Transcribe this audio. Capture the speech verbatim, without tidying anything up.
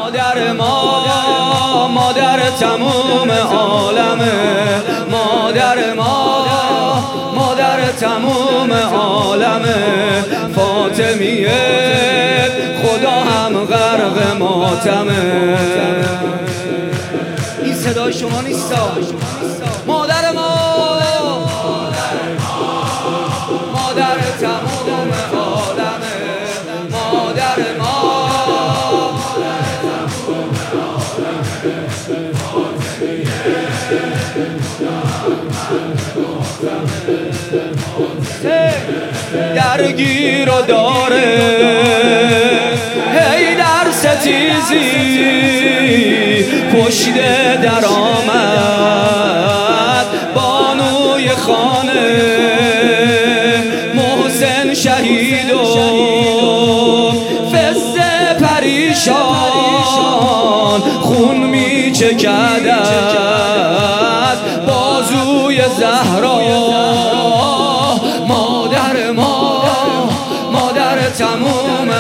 مادر ما مادر تموم عالمه، مادر ما مادر تموم عالمه، فاطمیه خدا هم غرق ماتمه. این صدای شما نیستا. مادر ما مادر تموم عالمه، مادر ما درگیر و داره هی در ستیزی پشت در آمد بانوی خانه، محسن شهید و فزه پریشان خون می چکد از بازوی زهرا. مادر ما مادر تموم